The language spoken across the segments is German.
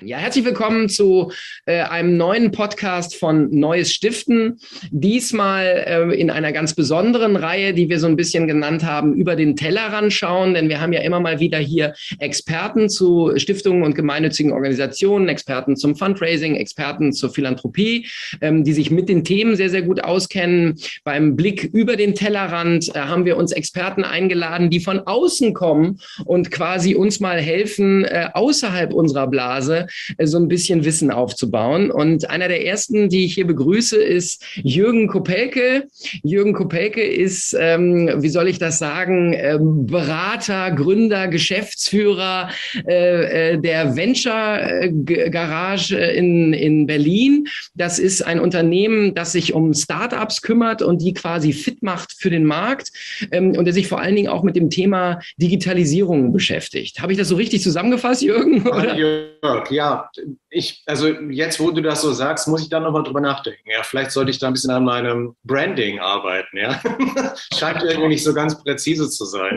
Ja, herzlich willkommen zu einem neuen Podcast von Neues Stiften. Diesmal in einer ganz besonderen Reihe, die wir so ein bisschen genannt haben, über den Tellerrand schauen. Denn wir haben ja immer mal wieder hier Experten zu Stiftungen und gemeinnützigen Organisationen, Experten zum Fundraising, Experten zur Philanthropie, die sich mit den Themen sehr, sehr gut auskennen. Beim Blick über den Tellerrand haben wir uns Experten eingeladen, die von außen kommen und quasi uns mal helfen, außerhalb unserer Blase so ein bisschen Wissen aufzubauen. Und einer der ersten, die ich hier begrüße, ist Jürgen Kopelke. Jürgen Kopelke ist, wie soll ich das sagen, Berater, Gründer, Geschäftsführer der Venture Garage in Berlin. Das ist ein Unternehmen, das sich um Startups kümmert und die quasi fit macht für den Markt und der sich vor allen Dingen auch mit dem Thema Digitalisierung beschäftigt. Habe ich das so richtig zusammengefasst, Jürgen? Oder? Jörg, ja, also jetzt, wo du das so sagst, muss ich da nochmal drüber nachdenken. Ja, vielleicht sollte ich da ein bisschen an meinem Branding arbeiten. Ja, scheint irgendwie nicht so ganz präzise zu sein.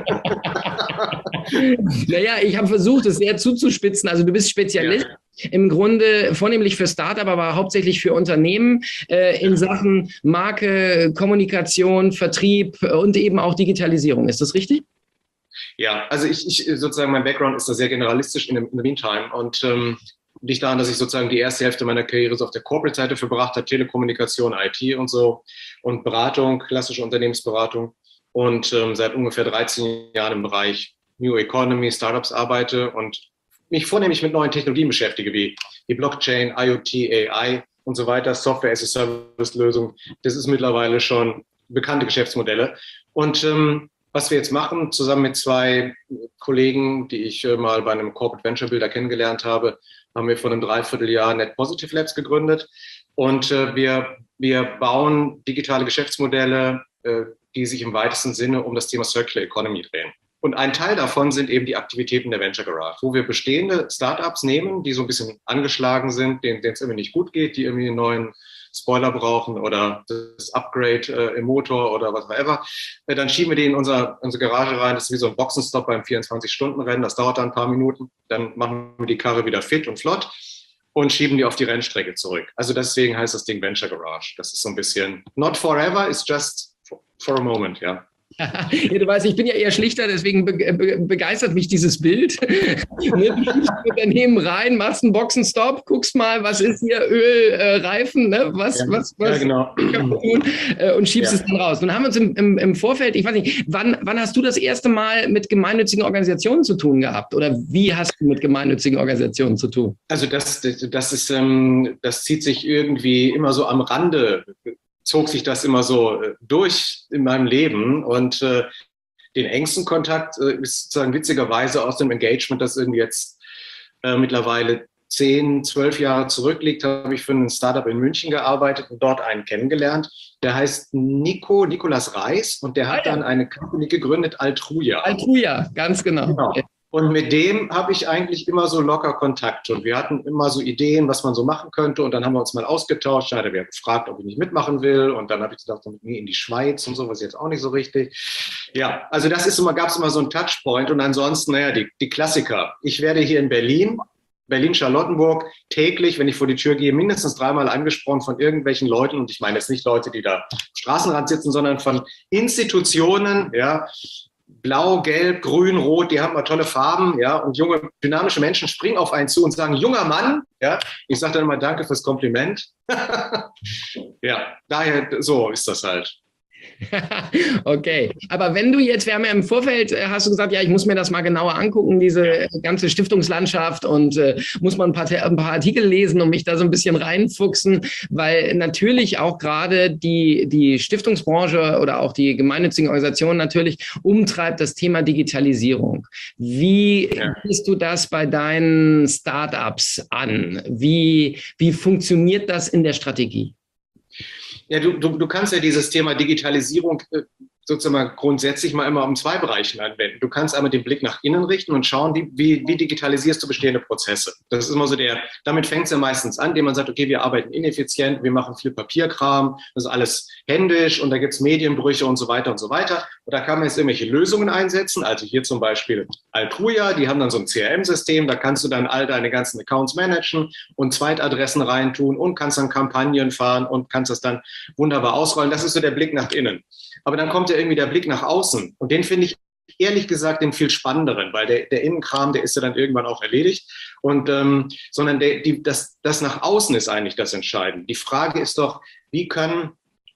Naja, ich habe versucht, es sehr zuzuspitzen. Also du bist Spezialist. Ja. Im Grunde vornehmlich für Startup, aber hauptsächlich für Unternehmen in Sachen Marke, Kommunikation, Vertrieb und eben auch Digitalisierung. Ist das richtig? Ja, also ich sozusagen, mein Background ist da sehr generalistisch in the meantime und liegt daran, dass ich sozusagen die erste Hälfte meiner Karriere so auf der Corporate-Seite verbracht habe, Telekommunikation, IT und so und Beratung, klassische Unternehmensberatung und seit ungefähr 13 Jahren im Bereich New Economy, Startups arbeite und mich vornehmlich mit neuen Technologien beschäftige, wie Blockchain, IoT, AI und so weiter, Software-as-a-Service-Lösungen. Das ist mittlerweile schon bekannte Geschäftsmodelle und was wir jetzt machen, zusammen mit zwei Kollegen, die ich mal bei einem Corporate Venture Builder kennengelernt habe, haben wir vor einem Dreivierteljahr Net Positive Labs gegründet. Und wir bauen digitale Geschäftsmodelle, die sich im weitesten Sinne um das Thema Circular Economy drehen. Und ein Teil davon sind eben die Aktivitäten der Venture Garage, wo wir bestehende Startups nehmen, die so ein bisschen angeschlagen sind, denen es irgendwie nicht gut geht, die irgendwie einen neuen Spoiler brauchen oder das Upgrade im Motor oder was auch immer, dann schieben wir die in unsere Garage rein. Das ist wie so ein Boxenstopp beim 24-Stunden-Rennen. Das dauert dann ein paar Minuten. Dann machen wir die Karre wieder fit und flott und schieben die auf die Rennstrecke zurück. Also deswegen heißt das Ding Venture Garage. Das ist so ein bisschen not forever, it's just for a moment, ja. Ja, du weißt, ich bin ja eher schlichter, deswegen begeistert mich dieses Bild. Du schiebst Unternehmen rein, machst einen Boxenstopp, guckst mal, was ist hier, Öl, Reifen, ne? Was ja, genau. kann man tun, und schiebst es dann raus. Nun haben wir uns im Vorfeld, ich weiß nicht, wann hast du das erste Mal mit gemeinnützigen Organisationen zu tun gehabt? Oder wie hast du mit gemeinnützigen Organisationen zu tun? Also das zieht sich irgendwie immer so am Rande, zog sich das immer so durch in meinem Leben und den engsten Kontakt ist sozusagen witzigerweise aus dem Engagement, das irgendwie jetzt mittlerweile 10, 12 Jahre zurückliegt, habe ich für ein Startup in München gearbeitet und dort einen kennengelernt. Der heißt Nikolas Reis und der hat dann eine Company gegründet, Altruja. Altruja, ganz genau. Und mit dem habe ich eigentlich immer so locker Kontakt. Und wir hatten immer so Ideen, was man so machen könnte. Und dann haben wir uns mal ausgetauscht. Dann hat er mir gefragt, ob ich nicht mitmachen will. Und dann habe ich gesagt, mit mir in die Schweiz und so, was jetzt auch nicht so richtig. Ja, also gab es immer so einen Touchpoint. Und ansonsten, naja, die Klassiker. Ich werde hier in Berlin-Charlottenburg täglich, wenn ich vor die Tür gehe, mindestens 3-mal angesprochen von irgendwelchen Leuten. Und ich meine jetzt nicht Leute, die da am Straßenrand sitzen, sondern von Institutionen, ja, Blau, Gelb, Grün, Rot, die haben mal tolle Farben, ja, und junge, dynamische Menschen springen auf einen zu und sagen, junger Mann, ja, ich sage dann immer danke fürs Kompliment. Ja, daher, so ist das halt. Okay, aber wenn du jetzt, wir haben ja im Vorfeld, hast du gesagt, ja, ich muss mir das mal genauer angucken, diese ganze Stiftungslandschaft und muss mal ein paar Artikel lesen und mich da so ein bisschen reinfuchsen, weil natürlich auch gerade die Stiftungsbranche oder auch die gemeinnützigen Organisationen natürlich umtreibt das Thema Digitalisierung. Wie gehst du das bei deinen Startups an? Wie funktioniert das in der Strategie? Ja, du kannst ja dieses Thema Digitalisierung sozusagen mal grundsätzlich mal immer um 2 Bereichen anwenden. Du kannst einmal den Blick nach innen richten und schauen, wie digitalisierst du bestehende Prozesse. Das ist immer so damit fängt es ja meistens an, indem man sagt, okay, wir arbeiten ineffizient, wir machen viel Papierkram, das ist alles händisch und da gibt es Medienbrüche und so weiter und so weiter. Und da kann man jetzt irgendwelche Lösungen einsetzen, also hier zum Beispiel Altruja, die haben dann so ein CRM-System, da kannst du dann all deine ganzen Accounts managen und Zweitadressen reintun und kannst dann Kampagnen fahren und kannst das dann wunderbar ausrollen. Das ist so der Blick nach innen. Aber dann kommt ja irgendwie der Blick nach außen. Und den finde ich ehrlich gesagt den viel spannenderen, weil der Innenkram, der ist ja dann irgendwann auch erledigt. Und sondern das nach außen ist eigentlich das Entscheidende. Die Frage ist doch, wie können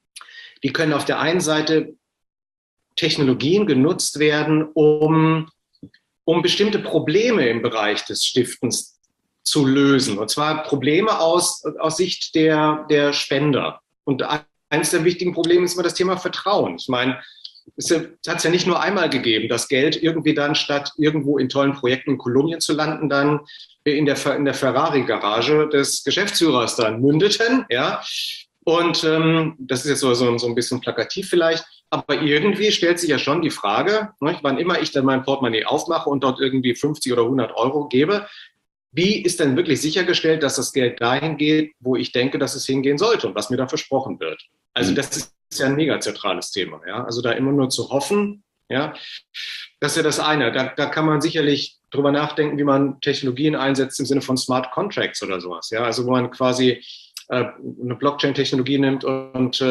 auf der einen Seite Technologien genutzt werden, um bestimmte Probleme im Bereich des Stiftens zu lösen. Und zwar Probleme aus Sicht der Spender. Und eines der wichtigen Probleme ist immer das Thema Vertrauen. Ich meine, es hat es ja nicht nur einmal gegeben, dass Geld irgendwie dann statt irgendwo in tollen Projekten in Kolumbien zu landen, dann in der Ferrari-Garage des Geschäftsführers dann mündeten. Ja? Und das ist jetzt so ein bisschen plakativ vielleicht, aber irgendwie stellt sich ja schon die Frage, ne, wann immer ich dann mein Portemonnaie aufmache und dort irgendwie 50 oder 100 Euro gebe, wie ist denn wirklich sichergestellt, dass das Geld dahin geht, wo ich denke, dass es hingehen sollte und was mir da versprochen wird? Also das ist ja ein mega zentrales Thema. Ja? Also da immer nur zu hoffen, ja, das ist ja das eine. Da kann man sicherlich drüber nachdenken, wie man Technologien einsetzt im Sinne von Smart Contracts oder sowas. Ja? Also wo man quasi eine Blockchain-Technologie nimmt und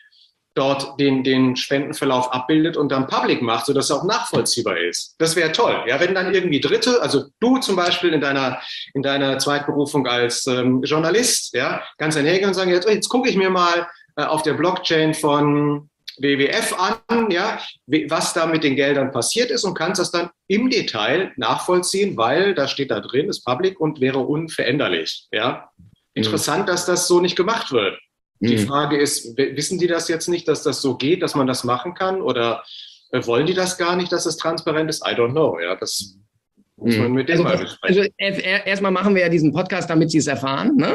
dort den Spendenverlauf abbildet und dann public macht, sodass er auch nachvollziehbar ist. Das wäre toll. Ja, wenn dann irgendwie Dritte, also du zum Beispiel in deiner Zweitberufung als Journalist, ja, kannst dann hergehen und sagen, jetzt gucke ich mir mal auf der Blockchain von WWF an, ja, was da mit den Geldern passiert ist und kannst das dann im Detail nachvollziehen, weil da steht da drin, ist public und wäre unveränderlich. Ja. Interessant, dass das so nicht gemacht wird. Die Frage ist, wissen die das jetzt nicht, dass das so geht, dass man das machen kann? Oder wollen die das gar nicht, dass es transparent ist? I don't know. Ja, das muss man mit denen mal besprechen. Also erstmal machen wir ja diesen Podcast, damit sie es erfahren. Ne?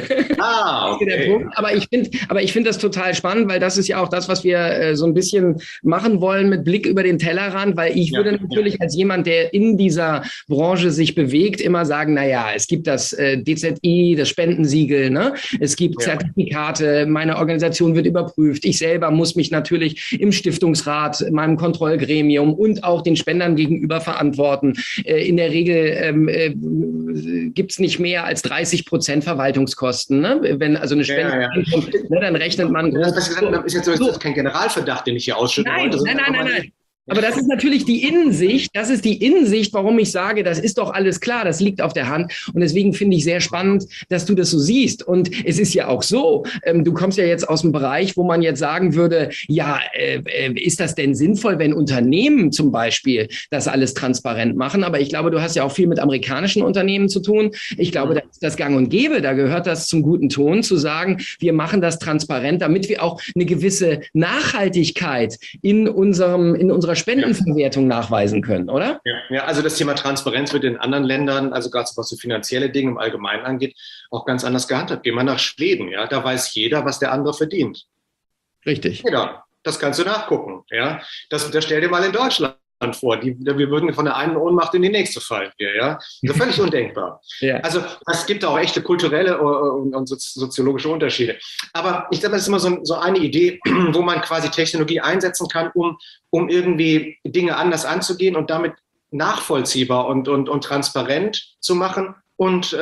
Okay. Der Punkt. Aber ich finde das total spannend, weil das ist ja auch das, was wir so ein bisschen machen wollen mit Blick über den Tellerrand, weil ich würde natürlich als jemand, der in dieser Branche sich bewegt, immer sagen, naja, es gibt das DZI, das Spendensiegel, ne? Es gibt Zertifikate, meine Organisation wird überprüft, ich selber muss mich natürlich im Stiftungsrat, meinem Kontrollgremium und auch den Spendern gegenüber verantworten. In der Regel gibt es nicht mehr als 30% Verwaltungskosten. Ne? Wenn also eine Spende kommt, ne, dann rechnet man groß. Das ist kein Generalverdacht, den ich hier ausschütten wollte. Nein. Aber das ist natürlich die Innensicht. Das ist die Innensicht, warum ich sage, das ist doch alles klar, das liegt auf der Hand. Und deswegen finde ich sehr spannend, dass du das so siehst. Und es ist ja auch so, du kommst ja jetzt aus dem Bereich, wo man jetzt sagen würde, ja, ist das denn sinnvoll, wenn Unternehmen zum Beispiel das alles transparent machen? Aber ich glaube, du hast ja auch viel mit amerikanischen Unternehmen zu tun. Ich glaube, da ist das gang und gäbe. Da gehört das zum guten Ton, zu sagen, wir machen das transparent, damit wir auch eine gewisse Nachhaltigkeit in unserer Spendenverwertung nachweisen können, oder? Ja, also das Thema Transparenz wird in anderen Ländern, also gerade was so finanzielle Dinge im Allgemeinen angeht, auch ganz anders gehandhabt. Gehen wir nach Schweden, ja, da weiß jeder, was der andere verdient. Richtig. Jeder. Das kannst du nachgucken, ja. Das stell dir mal in Deutschland vor. Wir würden von der einen Ohnmacht in die nächste fallen hier, ja. Das ist völlig undenkbar. Ja. Also es gibt auch echte kulturelle und soziologische Unterschiede. Aber ich glaube, das ist immer so eine Idee, wo man quasi Technologie einsetzen kann, um irgendwie Dinge anders anzugehen und damit nachvollziehbar und transparent zu machen und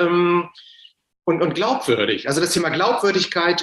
glaubwürdig. Also das Thema Glaubwürdigkeit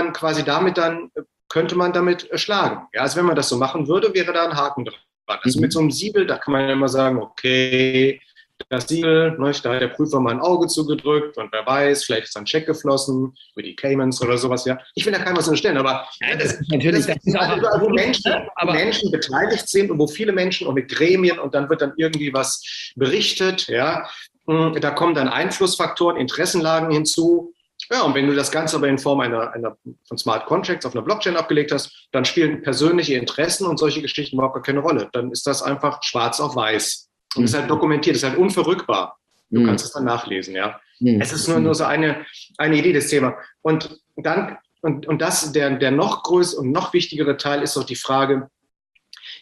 könnte man damit schlagen. Ja, also wenn man das so machen würde, wäre da ein Haken dran. Also mit so einem Siegel, da kann man ja immer sagen, okay, das Siegel, ne, da hat der Prüfer mal ein Auge zugedrückt und wer weiß, vielleicht ist ein Scheck geflossen über die Caymans oder sowas. Ja, ich will da keinem was unterstellen, aber das ist auch überall, wo Menschen beteiligt sind und wo viele Menschen und mit Gremien und dann wird dann irgendwie was berichtet. Ja, da kommen dann Einflussfaktoren, Interessenlagen hinzu. Ja, und wenn du das Ganze aber in Form von Smart Contracts auf einer Blockchain abgelegt hast, dann spielen persönliche Interessen und solche Geschichten überhaupt gar keine Rolle. Dann ist das einfach schwarz auf weiß. Und ist halt dokumentiert, ist halt unverrückbar. Du kannst es dann nachlesen, ja. Es ist nur so eine Idee des Themas. Und dann, und das, der noch größere und noch wichtigere Teil ist doch die Frage,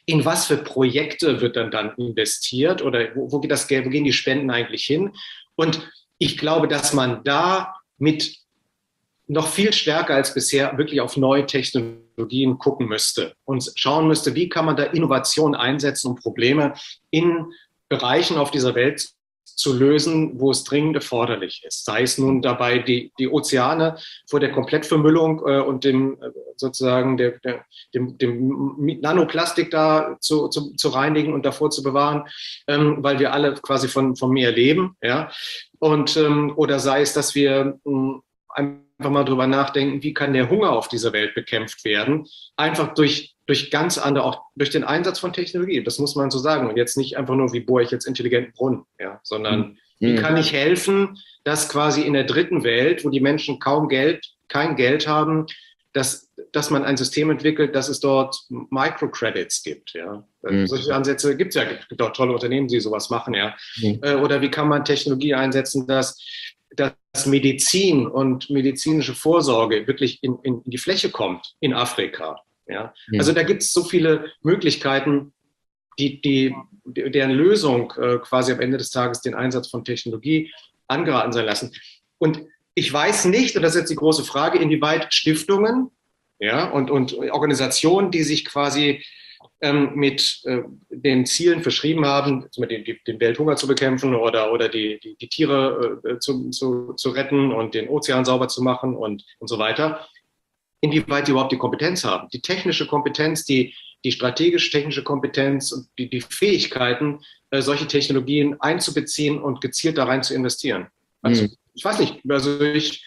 in was für Projekte wird dann investiert oder wo geht das Geld, wo gehen die Spenden eigentlich hin? Und ich glaube, dass man da mit noch viel stärker als bisher wirklich auf neue Technologien gucken müsste und schauen müsste, wie kann man da Innovation einsetzen, um Probleme in Bereichen auf dieser Welt zu lösen, wo es dringend erforderlich ist. Sei es nun dabei, die Ozeane vor der Komplettvermüllung und dem sozusagen dem Nanoplastik da zu reinigen und davor zu bewahren, weil wir alle quasi vom Meer leben, ja. Und oder sei es, dass wir einfach mal drüber nachdenken, wie kann der Hunger auf dieser Welt bekämpft werden, einfach durch ganz andere, auch durch den Einsatz von Technologie. Das muss man so sagen. Und jetzt nicht einfach nur, wie bohre ich jetzt intelligenten Brunnen, ja, sondern wie kann ich helfen, dass quasi in der dritten Welt, wo die Menschen kein Geld haben, dass man ein System entwickelt, dass es dort Microcredits gibt, ja. Solche Ansätze gibt es ja, gibt auch tolle Unternehmen, die sowas machen, ja. Oder wie kann man Technologie einsetzen, dass Medizin und medizinische Vorsorge wirklich in die Fläche kommt in Afrika. Ja? Also da gibt es so viele Möglichkeiten, deren Lösung quasi am Ende des Tages den Einsatz von Technologie angeraten sein lassen. Und ich weiß nicht, und das ist jetzt die große Frage, inwieweit Stiftungen, ja, und Organisationen, die sich quasi mit den Zielen verschrieben haben, den Welthunger zu bekämpfen oder die Tiere zu retten und den Ozean sauber zu machen und so weiter, inwieweit die überhaupt die Kompetenz haben. Die technische Kompetenz, die strategisch-technische Kompetenz und die Fähigkeiten, solche Technologien einzubeziehen und gezielt da rein zu investieren. Also, ich weiß nicht, also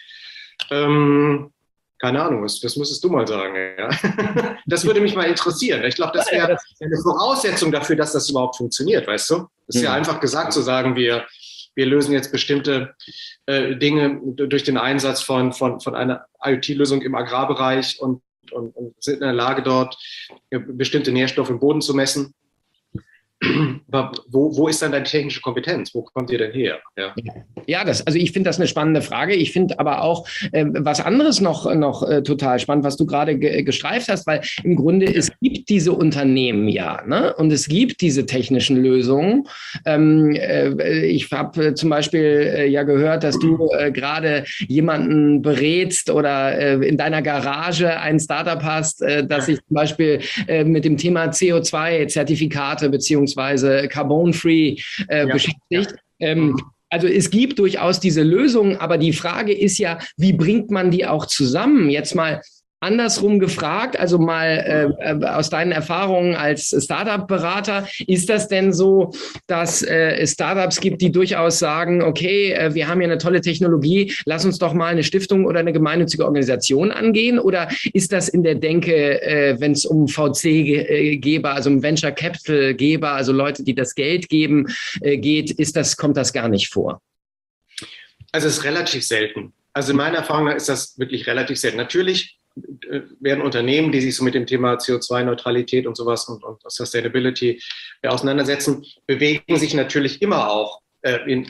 keine Ahnung, das müsstest du mal sagen. Ja? Das würde mich mal interessieren. Ich glaube, das wäre eine Voraussetzung dafür, dass das überhaupt funktioniert, weißt du? Es ist ja einfach gesagt zu sagen, wir lösen jetzt bestimmte Dinge durch den Einsatz von einer IoT-Lösung im Agrarbereich und sind in der Lage, dort bestimmte Nährstoffe im Boden zu messen. Aber wo ist dann deine technische Kompetenz? Wo kommt ihr denn her? Ja, also ich finde das eine spannende Frage. Ich finde aber auch was anderes noch total spannend, was du gerade gestreift hast, weil im Grunde es gibt diese Unternehmen ja, ne? Und es gibt diese technischen Lösungen. Ich habe zum Beispiel ja gehört, dass du gerade jemanden berätst oder in deiner Garage ein Startup hast, das sich zum Beispiel mit dem Thema CO2-Zertifikate beziehungsweise Carbon-Free beschäftigt. Also es gibt durchaus diese Lösungen, aber die Frage ist ja, wie bringt man die auch zusammen? Jetzt mal andersrum gefragt, also mal aus deinen Erfahrungen als Startup-Berater, ist das denn so, dass es Startups gibt, die durchaus sagen, okay, wir haben hier eine tolle Technologie, lass uns doch mal eine Stiftung oder eine gemeinnützige Organisation angehen? Oder ist das in der Denke, wenn es um VC-Geber, also um Venture Capital-Geber, also Leute, die das Geld geben, geht, kommt das gar nicht vor? Also es ist relativ selten. Also in meiner Erfahrung ist das wirklich relativ selten. Natürlich werden Unternehmen, die sich so mit dem Thema CO2-Neutralität und sowas und Sustainability auseinandersetzen, bewegen sich natürlich immer auch in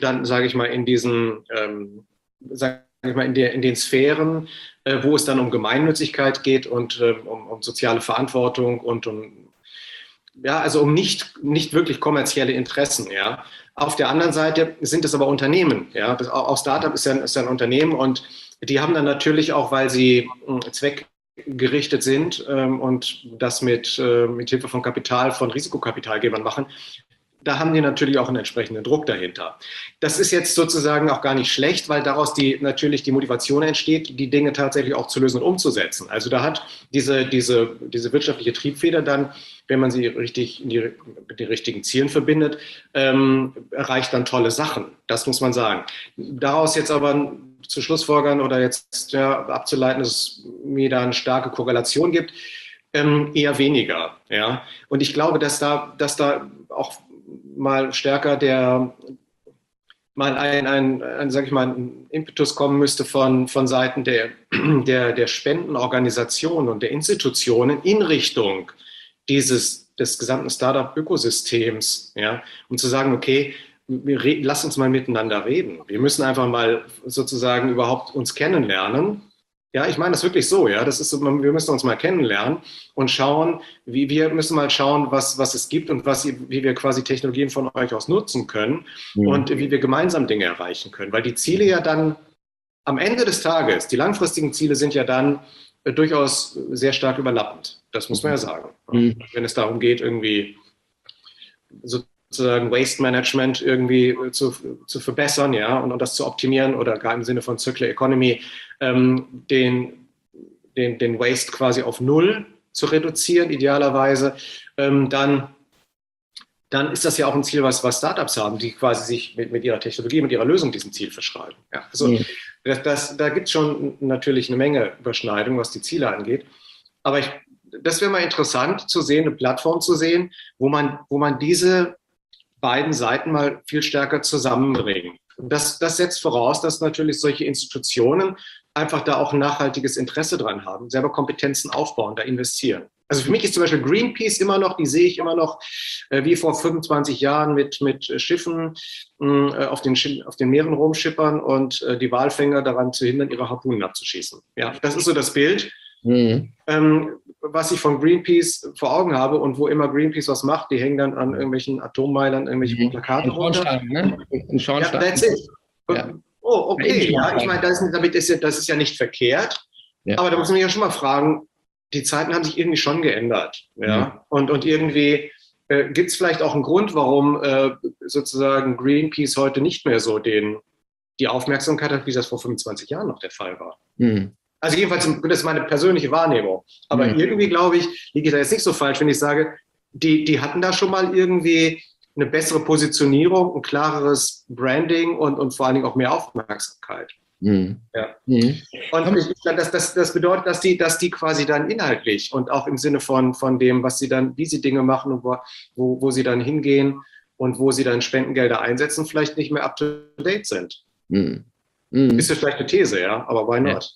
den Sphären, wo es dann um Gemeinnützigkeit geht und um soziale Verantwortung und um nicht wirklich kommerzielle Interessen, ja. Auf der anderen Seite sind es aber Unternehmen, ja. Auch Startup ist ja ein Unternehmen und die haben dann natürlich auch, weil sie zweckgerichtet sind und das mit Hilfe von Kapital, von Risikokapitalgebern machen, da haben die natürlich auch einen entsprechenden Druck dahinter. Das ist jetzt sozusagen auch gar nicht schlecht, weil daraus natürlich die Motivation entsteht, die Dinge tatsächlich auch zu lösen und umzusetzen. Also da hat diese wirtschaftliche Triebfeder dann, wenn man sie richtig mit den richtigen Zielen verbindet, erreicht dann tolle Sachen. Das muss man sagen. Daraus jetzt aber zu schlussfolgern oder jetzt abzuleiten, dass es mir da eine starke Korrelation gibt, eher weniger. Ja? Und ich glaube, dass da auch mal stärker ein Impetus kommen müsste von Seiten der Spendenorganisationen und der Institutionen in Richtung des gesamten Startup-Ökosystems, ja, um zu sagen, okay, lass uns mal miteinander reden. Wir müssen einfach mal sozusagen überhaupt uns kennenlernen Ja, ich meine das wirklich so, ja. Das ist so, wir müssen uns mal kennenlernen und schauen, wir müssen mal schauen, was es gibt und wie wir quasi Technologien von euch aus nutzen können und wie wir gemeinsam Dinge erreichen können. Weil die Ziele ja dann am Ende des Tages, die langfristigen Ziele sind ja dann durchaus sehr stark überlappend. Das muss man ja sagen. Wenn es darum geht, irgendwie sozusagen Waste Management irgendwie zu verbessern, ja, und das zu optimieren oder gar im Sinne von Circular Economy den Waste quasi auf Null zu reduzieren, idealerweise, dann ist das ja auch ein Ziel, was Startups haben, die quasi sich mit ihrer Technologie, mit ihrer Lösung diesem Ziel verschreiben. Ja, also da gibt es schon natürlich eine Menge Überschneidung, was die Ziele angeht. Aber das wäre mal interessant zu sehen, eine Plattform zu sehen, wo man diese beiden Seiten mal viel stärker zusammenbringen. Und das setzt voraus, dass natürlich solche Institutionen einfach da auch ein nachhaltiges Interesse dran haben, selber Kompetenzen aufbauen, da investieren. Also für mich ist zum Beispiel Greenpeace immer noch, die sehe ich immer noch wie vor 25 Jahren mit Schiffen auf den Meeren rumschippern und die Walfänger daran zu hindern, ihre Harpunen abzuschießen. Ja, das ist so das Bild. Was ich von Greenpeace vor Augen habe und wo immer Greenpeace was macht, die hängen dann an irgendwelchen Atommeilern, irgendwelche Plakate runter. Ein Schornstein. Ja, that's it. Ja. Oh, okay. Ja, ich meine, das ist ja nicht verkehrt. Ja. Aber da muss man ja schon mal fragen, die Zeiten haben sich irgendwie schon geändert. Ja? Und irgendwie gibt es vielleicht auch einen Grund, warum sozusagen Greenpeace heute nicht mehr so die Aufmerksamkeit hat, wie das vor 25 Jahren noch der Fall war. Also jedenfalls, das ist meine persönliche Wahrnehmung. Aber irgendwie, glaube ich, liege ich da jetzt nicht so falsch, wenn ich sage, die hatten da schon mal irgendwie eine bessere Positionierung, ein klareres Branding und vor allen Dingen auch mehr Aufmerksamkeit. Ja. Und das bedeutet, dass die quasi dann inhaltlich und auch im Sinne von dem, wie sie Dinge machen und wo sie dann hingehen und wo sie dann Spendengelder einsetzen, vielleicht nicht mehr up to date sind. Ist ja vielleicht eine These, ja, aber why not?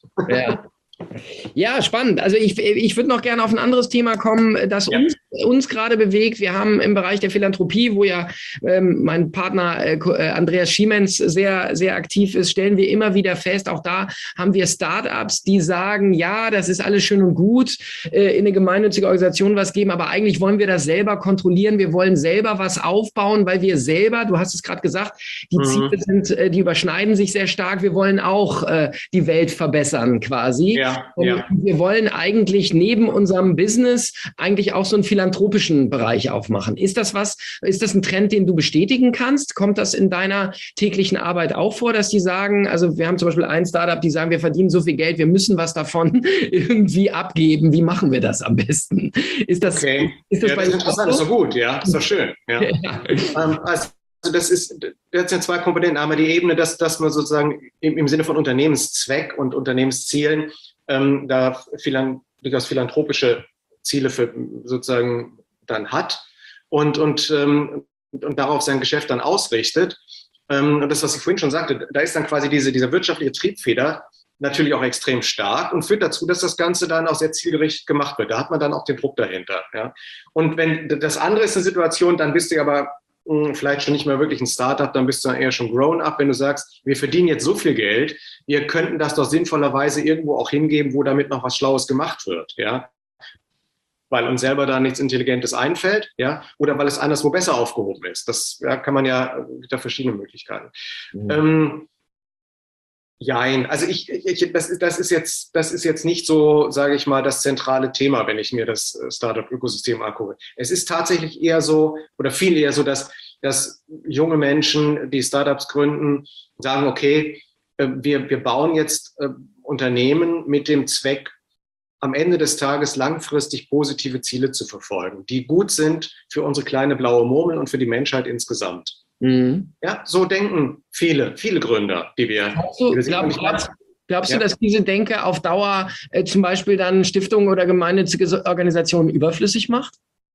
Ja, spannend. Also ich würde noch gerne auf ein anderes Thema kommen, das uns gerade bewegt. Wir haben im Bereich der Philanthropie, wo ja mein Partner Andreas Schiemens sehr, sehr aktiv ist, stellen wir immer wieder fest, auch da haben wir Startups, die sagen, ja, das ist alles schön und gut, in eine gemeinnützige Organisation was geben, aber eigentlich wollen wir das selber kontrollieren. Wir wollen selber was aufbauen, weil wir selber, du hast es gerade gesagt, die Ziele die überschneiden sich sehr stark. Wir wollen auch die Welt verbessern quasi. Wir wollen eigentlich neben unserem Business eigentlich auch so einen philanthropischen Bereich aufmachen. Ist das ein Trend, den du bestätigen kannst? Kommt das in deiner täglichen Arbeit auch vor, dass die sagen, also wir haben zum Beispiel ein Startup, die sagen, wir verdienen so viel Geld, wir müssen was davon irgendwie abgeben. Wie machen wir das am besten? Ist das bei das ist interessant, ist doch gut, ja, ist doch schön. Ja. Also das hat ja zwei Komponenten. Einmal die Ebene, dass man sozusagen im Sinne von Unternehmenszweck und Unternehmenszielen da durchaus philanthropische Ziele für sozusagen dann hat und darauf sein Geschäft dann ausrichtet. Und das, was ich vorhin schon sagte, da ist dann quasi diese wirtschaftliche Triebfeder natürlich auch extrem stark und führt dazu, dass das Ganze dann auch sehr zielgerichtet gemacht wird. Da hat man dann auch den Druck dahinter. Ja. Und wenn das andere ist eine Situation, dann bist du aber vielleicht schon nicht mehr wirklich ein Startup, dann bist du dann eher schon grown up, wenn du sagst, wir verdienen jetzt so viel Geld, wir könnten das doch sinnvollerweise irgendwo auch hingeben, wo damit noch was Schlaues gemacht wird, ja, weil uns selber da nichts Intelligentes einfällt, ja, oder weil es anderswo besser aufgehoben ist. Das kann man ja, gibt da verschiedene Möglichkeiten. Also das ist jetzt nicht so, sage ich mal, das zentrale Thema, wenn ich mir das Startup-Ökosystem angucke. Es ist tatsächlich eher so oder viel eher so, dass junge Menschen, die Startups gründen, sagen, okay, wir bauen jetzt Unternehmen mit dem Zweck, am Ende des Tages langfristig positive Ziele zu verfolgen, die gut sind für unsere kleine blaue Murmel und für die Menschheit insgesamt. Ja, so denken viele Gründer, die wir. Glaubst du, dass diese Denke auf Dauer zum Beispiel dann Stiftungen oder gemeinnützige Organisationen überflüssig macht?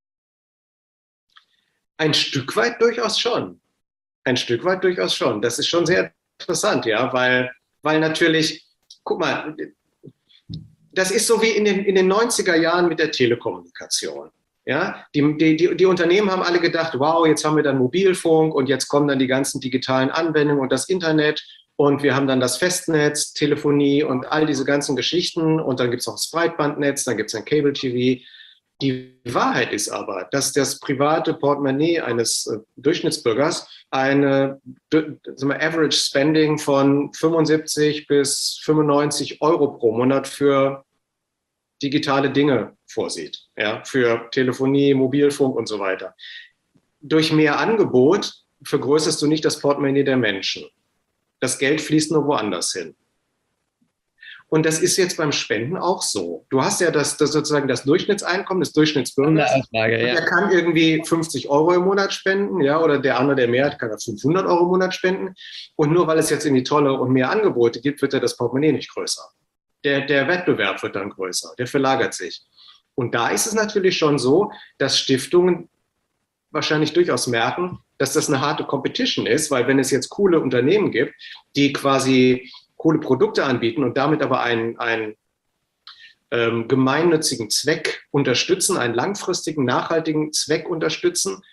Ein Stück weit durchaus schon. Das ist schon sehr interessant, ja, weil natürlich, guck mal, das ist so wie in den 90er Jahren mit der Telekommunikation. Ja, die Unternehmen haben alle gedacht, wow, jetzt haben wir dann Mobilfunk und jetzt kommen dann die ganzen digitalen Anwendungen und das Internet Und wir haben dann das Festnetz, Telefonie und all diese ganzen Geschichten. Und dann gibt es auch das Breitbandnetz, dann gibt es ein Cable TV. Die Wahrheit ist aber, dass das private Portemonnaie eines Durchschnittsbürgers eine Average Spending von 75 bis 95 Euro pro Monat für digitale Dinge vorsieht, ja, für Telefonie, Mobilfunk und so weiter. Durch mehr Angebot vergrößerst du nicht das Portemonnaie der Menschen. Das Geld fließt nur woanders hin. Und das ist jetzt beim Spenden auch so. Du hast ja das sozusagen das Durchschnittseinkommen des Durchschnittsbürgers. Der kann irgendwie 50 Euro im Monat spenden, ja, oder der andere, der mehr hat, kann 500 Euro im Monat spenden. Und nur weil es jetzt irgendwie tolle und mehr Angebote gibt, wird ja das Portemonnaie nicht größer. Der Wettbewerb wird dann größer, der verlagert sich. Und da ist es natürlich schon so, dass Stiftungen wahrscheinlich durchaus merken, dass das eine harte Competition ist, weil wenn es jetzt coole Unternehmen gibt, die quasi coole Produkte anbieten und damit aber einen gemeinnützigen Zweck unterstützen, einen langfristigen, nachhaltigen Zweck unterstützen,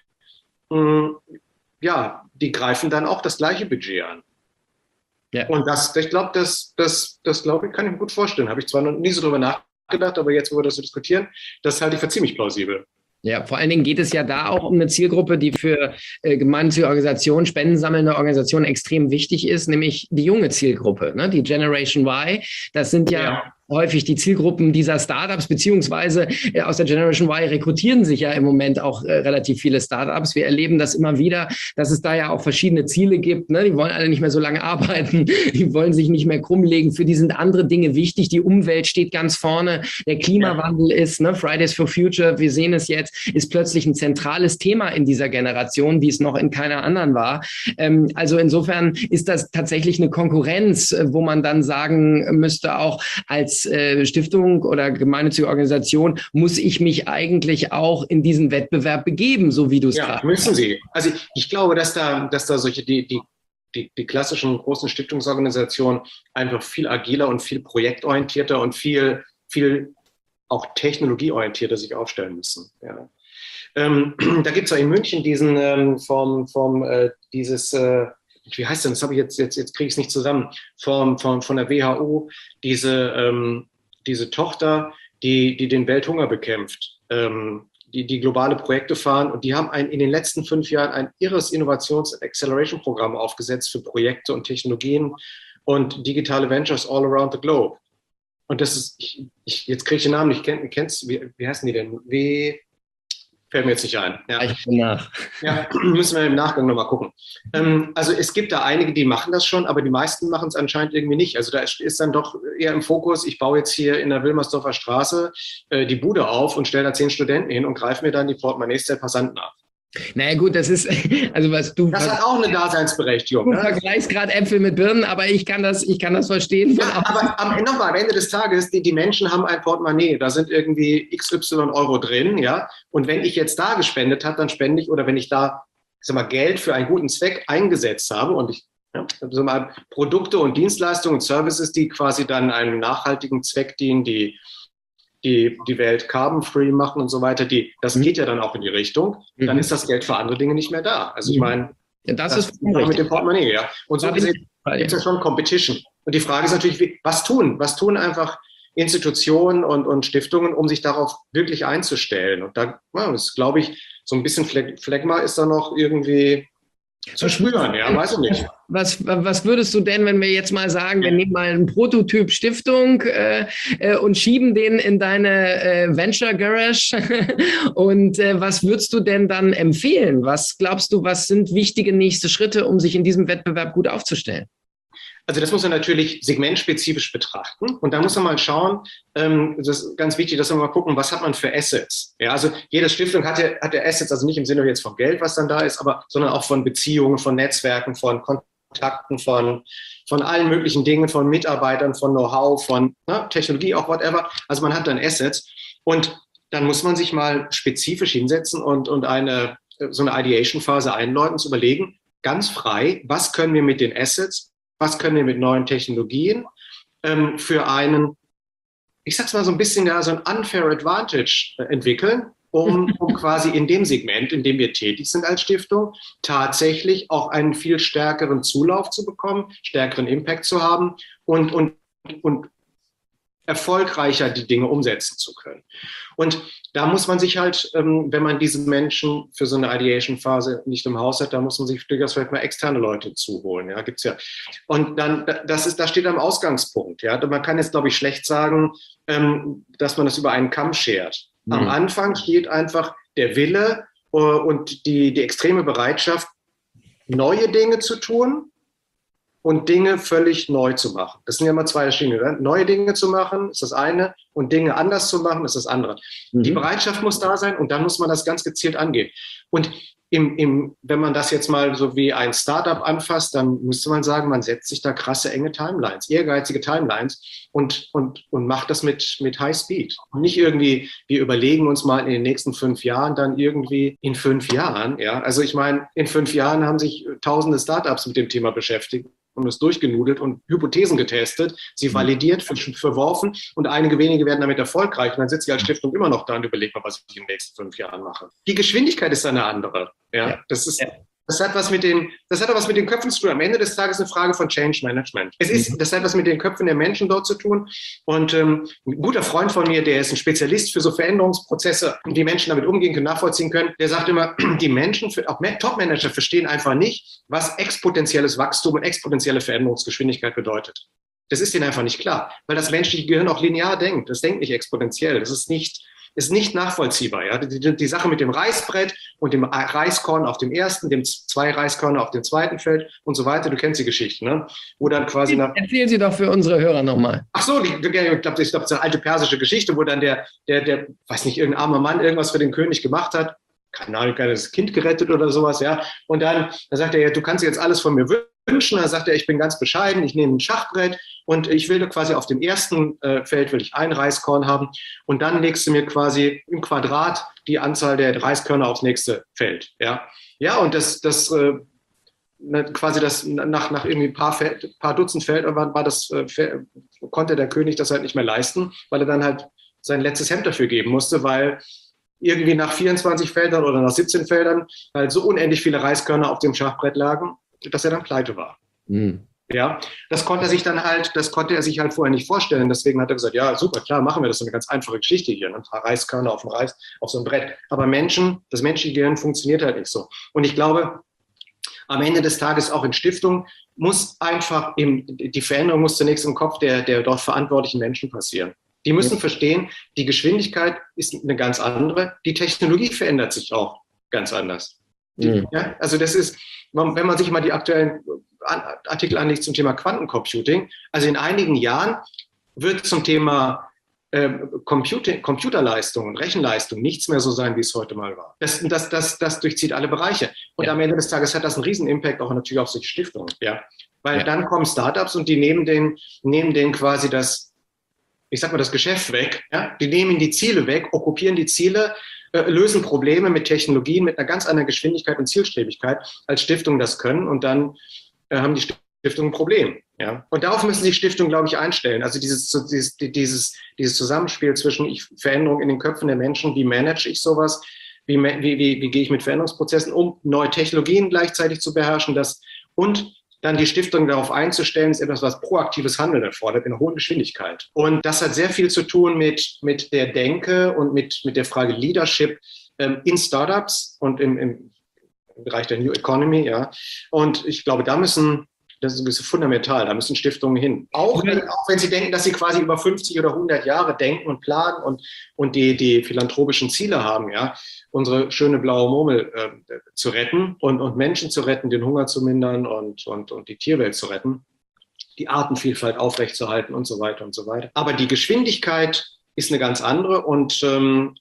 ja, die greifen dann auch das gleiche Budget an. Ja. Und ich glaube, das kann ich mir gut vorstellen. Habe ich zwar noch nie so drüber nachgedacht, aber jetzt, wo wir das so diskutieren, das halte ich für ziemlich plausibel. Ja, vor allen Dingen geht es ja da auch um eine Zielgruppe, die für gemeinnützige Organisationen, spendensammelnde Organisationen extrem wichtig ist, nämlich die junge Zielgruppe, ne? Die Generation Y. Das sind ja häufig die Zielgruppen dieser Startups, beziehungsweise aus der Generation Y rekrutieren sich ja im Moment auch relativ viele Startups. Wir erleben das immer wieder, dass es da ja auch verschiedene Ziele gibt. Ne? Die wollen alle nicht mehr so lange arbeiten, die wollen sich nicht mehr krumm legen. Für die sind andere Dinge wichtig. Die Umwelt steht ganz vorne, der Klimawandel ist, ne? Fridays for Future, wir sehen es jetzt, ist plötzlich ein zentrales Thema in dieser Generation, wie es noch in keiner anderen war. Also insofern ist das tatsächlich eine Konkurrenz, wo man dann sagen müsste, auch als Stiftung oder gemeinnützige Organisation muss ich mich eigentlich auch in diesen Wettbewerb begeben, so wie du es gerade müssen Sie. Also ich glaube, dass da solche die klassischen großen Stiftungsorganisationen einfach viel agiler und viel projektorientierter und viel auch technologieorientierter sich aufstellen müssen. Ja. Da gibt es ja in München diesen wie heißt denn, das habe ich jetzt kriege ich es nicht zusammen, von der WHO, diese Tochter, die den Welthunger bekämpft, die globale Projekte fahren, und die haben in den letzten 5 Jahren ein irres Innovations-Acceleration-Programm aufgesetzt für Projekte und Technologien und digitale Ventures all around the globe. Und das ist, jetzt kriege ich den Namen nicht, wie heißen die denn? Fällt mir jetzt nicht ein. Ja. Ich bin nach. Ja, müssen wir im Nachgang nochmal gucken. Also es gibt da einige, die machen das schon, aber die meisten machen es anscheinend irgendwie nicht. Also da ist dann doch eher im Fokus, ich baue jetzt hier in der Wilmersdorfer Straße die Bude auf und stelle da 10 Studenten hin und greife mir dann die Portemonnaies der Passanten ab. Naja gut, das ist, also was du... Das hat auch eine Daseinsberechtigung. Du vergleichst gerade Äpfel mit Birnen, aber ich kann das verstehen. Ja, aber nochmal, am Ende des Tages, die Menschen haben ein Portemonnaie, da sind irgendwie XY Euro drin, ja, und wenn ich jetzt da gespendet habe, dann spende ich, oder wenn ich da, Geld für einen guten Zweck eingesetzt habe und ich Produkte und Dienstleistungen und Services, die quasi dann einem nachhaltigen Zweck dienen, die Welt carbon-free machen und so weiter, das geht ja dann auch in die Richtung, dann ist das Geld für andere Dinge nicht mehr da. Also ich meine, das ist mit dem Portemonnaie, ja. Und so gesehen ist ja schon Competition. Und die Frage ist natürlich, was tun einfach Institutionen und Stiftungen, um sich darauf wirklich einzustellen? Und da ist, glaube ich, so ein bisschen Phlegma ist da noch irgendwie zu spüren, ja, weiß ich nicht. Was würdest du denn, wenn wir jetzt mal sagen, wir nehmen mal einen Prototyp Stiftung und schieben den in deine Venture Garage und was würdest du denn dann empfehlen? Was glaubst du, was sind wichtige nächste Schritte, um sich in diesem Wettbewerb gut aufzustellen? Also das muss man natürlich segmentspezifisch betrachten, und da muss man mal schauen, das ist ganz wichtig, dass wir mal gucken, was hat man für Assets. Ja, also jede Stiftung hat ja Assets, also nicht im Sinne jetzt von Geld, was dann da ist, sondern auch von Beziehungen, von Netzwerken, von Kontakten, von allen möglichen Dingen, von Mitarbeitern, von Know-how, von Technologie, auch whatever. Also man hat dann Assets, und dann muss man sich mal spezifisch hinsetzen und so eine Ideation-Phase einläuten, zu überlegen, ganz frei, was können wir mit den Assets, was können wir mit neuen Technologien für einen, ich sag's mal so ein bisschen, so ein unfair advantage entwickeln, um quasi in dem Segment, in dem wir tätig sind als Stiftung, tatsächlich auch einen viel stärkeren Zulauf zu bekommen, stärkeren Impact zu haben und erfolgreicher die Dinge umsetzen zu können. Und da muss man sich halt, wenn man diese Menschen für so eine Ideation-Phase nicht im Haus hat, da muss man sich durchaus vielleicht mal externe Leute zuholen. Ja, gibt's ja. Und dann, da steht am Ausgangspunkt. Ja, man kann jetzt, glaube ich, schlecht sagen, dass man das über einen Kamm schert. Am Anfang steht einfach der Wille und die extreme Bereitschaft, neue Dinge zu tun und Dinge völlig neu zu machen. Das sind ja immer zwei verschiedene. Oder? Neue Dinge zu machen ist das eine und Dinge anders zu machen ist das andere. Die Bereitschaft muss da sein und dann muss man das ganz gezielt angehen. Und wenn man das jetzt mal so wie ein Startup anfasst, dann müsste man sagen, man setzt sich da krasse, enge Timelines, ehrgeizige Timelines und macht das mit High Speed. Und nicht irgendwie, wir überlegen uns mal in den nächsten 5 Jahren, dann irgendwie in 5 Jahren. Ja, also ich meine, in 5 Jahren haben sich tausende Startups mit dem Thema beschäftigt und es durchgenudelt und Hypothesen getestet, sie validiert, verworfen und einige wenige werden damit erfolgreich. Und dann sitzt sie als Stiftung immer noch da und überlegt mal, was ich in den nächsten 5 Jahren mache. Die Geschwindigkeit ist eine andere. Ja, das hat was mit den Köpfen zu tun. Am Ende des Tages eine Frage von Change Management. Das hat was mit den Köpfen der Menschen dort zu tun. Und ein guter Freund von mir, der ist ein Spezialist für so Veränderungsprozesse, wie Menschen damit umgehen können, nachvollziehen können, der sagt immer, die Menschen, auch Top-Manager, verstehen einfach nicht, was exponentielles Wachstum und exponentielle Veränderungsgeschwindigkeit bedeutet. Das ist ihnen einfach nicht klar, weil das menschliche Gehirn auch linear denkt. Das denkt nicht exponentiell. Das ist nicht nachvollziehbar. Ja? Die Sache mit dem Reißbrett und dem Reiskorn auf dem ersten, dem 2 Reiskörner auf dem zweiten Feld und so weiter. Du kennst die Geschichte, ne? Wo dann quasi Erzählen Sie doch für unsere Hörer nochmal. Ach so, ich glaube, das ist eine alte persische Geschichte, wo dann der, weiß nicht, irgendein armer Mann irgendwas für den König gemacht hat. Keine Ahnung, das Kind gerettet oder sowas, ja. Und dann sagt er, ja, du kannst jetzt alles von mir wünschen. Dann sagt er, ich bin ganz bescheiden, ich nehme ein Schachbrett und ich will quasi auf dem ersten Feld will ich 1 Reiskorn haben und dann legst du mir quasi im Quadrat die Anzahl der Reiskörner aufs nächste Feld, ja. Ja, und das quasi das nach irgendwie ein paar Dutzend Feldern war das, konnte der König das halt nicht mehr leisten, weil er dann halt sein letztes Hemd dafür geben musste, weil irgendwie nach 24 Feldern oder nach 17 Feldern halt so unendlich viele Reiskörner auf dem Schachbrett lagen, dass er dann pleite war. Ja, das konnte er sich halt vorher nicht vorstellen. Deswegen hat er gesagt, ja, super, klar, machen wir das. So eine ganz einfache Geschichte hier. Ein paar Reiskörner auf so einem Brett. Aber das menschliche Gehirn funktioniert halt nicht so. Und ich glaube, am Ende des Tages auch in Stiftungen muss einfach die Veränderung muss zunächst im Kopf der dort verantwortlichen Menschen passieren. Die müssen verstehen, die Geschwindigkeit ist eine ganz andere. Die Technologie verändert sich auch ganz anders. Ja, also das ist, wenn man sich mal die aktuellen Artikel anlegt zum Thema Quantencomputing, also in einigen Jahren wird zum Thema Computerleistung und Rechenleistung nichts mehr so sein, wie es heute mal war. Das durchzieht alle Bereiche. Und am Ende des Tages hat das einen riesen Impact auch natürlich auf solche Stiftungen. Ja? Weil dann kommen Startups und die nehmen denen quasi das Geschäft weg. Ja? Die nehmen die Ziele weg, okkupieren die Ziele, lösen Probleme mit Technologien, mit einer ganz anderen Geschwindigkeit und Zielstrebigkeit, als Stiftungen das können. Und dann haben die Stiftungen ein Problem. Ja? Und darauf müssen sich Stiftungen, glaube ich, einstellen. Also dieses Zusammenspiel zwischen Veränderung in den Köpfen der Menschen, wie manage ich sowas, wie gehe ich mit Veränderungsprozessen um, neue Technologien gleichzeitig zu beherrschen, und dann die Stiftung darauf einzustellen, ist etwas, was proaktives Handeln erfordert, in einer hohen Geschwindigkeit. Und das hat sehr viel zu tun mit der Denke und mit der Frage Leadership in Startups und im Bereich der New Economy. Ja. Und ich glaube, das ist fundamental, da müssen Stiftungen hin. Auch wenn sie denken, dass sie quasi über 50 oder 100 Jahre denken und planen und die philanthropischen Ziele haben, ja, unsere schöne blaue Murmel zu retten und Menschen zu retten, den Hunger zu mindern und die Tierwelt zu retten, die Artenvielfalt aufrechtzuerhalten und so weiter und so weiter. Aber die Geschwindigkeit ist eine ganz andere und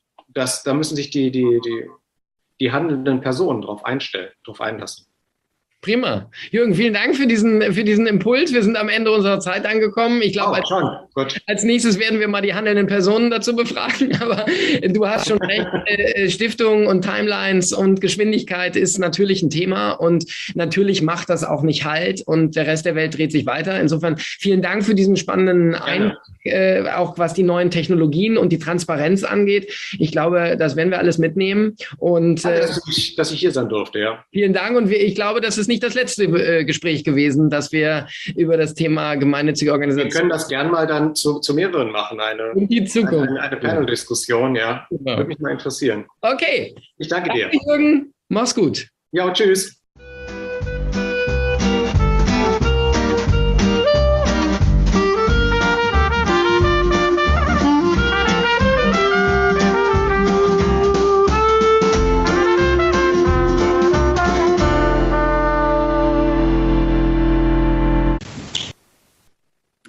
da müssen sich die handelnden Personen drauf einlassen. Prima. Jürgen, vielen Dank für diesen Impuls. Wir sind am Ende unserer Zeit angekommen. Ich glaube, als nächstes werden wir mal die handelnden Personen dazu befragen. Aber du hast schon recht. Stiftungen und Timelines und Geschwindigkeit ist natürlich ein Thema. Und natürlich macht das auch nicht Halt. Und der Rest der Welt dreht sich weiter. Insofern vielen Dank für diesen spannenden Einblick, auch was die neuen Technologien und die Transparenz angeht. Ich glaube, das werden wir alles mitnehmen. Und dass ich hier sein durfte, ja. Vielen Dank. Und ich glaube, das ist nicht das letzte Gespräch gewesen, dass wir über das Thema gemeinnützige Organisation. Wir können das gern mal dann zu mehreren machen, eine Panel-Diskussion, ja. Genau. Würde mich mal interessieren. Okay. Ich danke dir. Jürgen. Mach's gut. Ja, und tschüss.